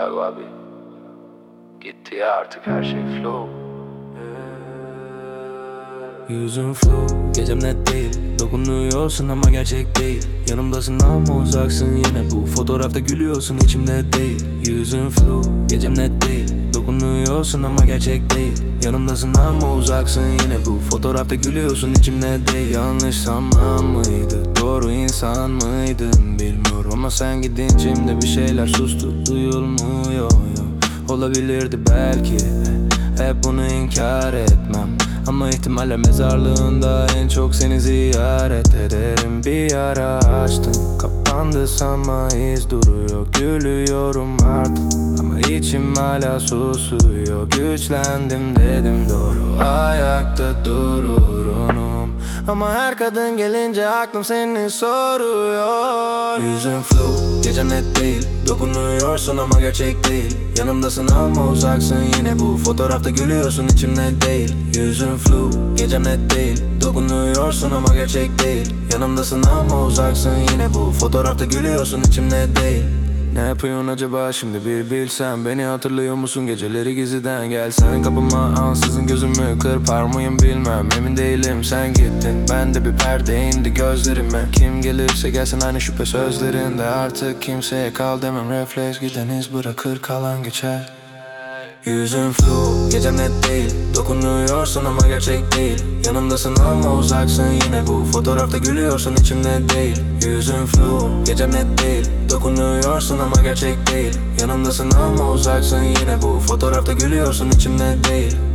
Thiago abi. Gitti ya artık her şey flow. Yüzün flow, gecem net değil. Dokunuyorsun ama gerçek değil. Yanımdasın ama uzaksın yine. Bu fotoğrafta gülüyorsun içimde değil. Yüzün flow, gecem net değil. Dokunuyorsun ama gerçek değil. Yanımdasın ama uzaksın yine. Bu fotoğrafta gülüyorsun içimde değil. Yanlış zaman mıydı, doğru insan mıydın bilmiyorum. Ama sen gidince içimde bir şeyler sustu, duyulmuyor. Olabilirdi belki, hep bunu inkar etmem. Ama ihtimaller mezarlığında en çok seni ziyaret ederim. Bir yara açtım, kapandı ama iz duruyor. Gülüyorum artık ama içim hala susuyor. Güçlendim dedim doğru, ayakta dururum. Ama her kadın gelince aklım seni soruyor. Yüzün flow, gecem net değil. Dokunuyorsun ama gerçek değil. Yanımdasın ama uzaksın yine. Bu fotoğrafta gülüyorsun içimde değil. Yüzün flow, gecem net değil. Dokunuyorsun ama gerçek değil. Yanımdasın ama uzaksın yine. Bu fotoğrafta gülüyorsun içimde değil. Ne yapıyorsun acaba şimdi bir bilsem. Beni hatırlıyor musun geceleri gizliden gelsen kapıma ansızın gözümü kırpar mıyım bilmem. Emin değilim sen gittin, ben de bir perde indi gözlerime. Kim gelirse gelsin aynı şüphe sözlerinde. Artık kimseye kal demem, refleks giden iz bırakır kalan geçer. Yüzün flow, gecem net değil. Dokunuyorsun ama gerçek değil. Yanımdasın ama uzaksın yine. Bu fotoğrafta gülüyorsun içimde değil. Yüzün flow, gecem net değil. Dokunuyorsun ama gerçek değil. Yanımdasın ama uzaksın yine. Bu fotoğrafta gülüyorsun içimde değil.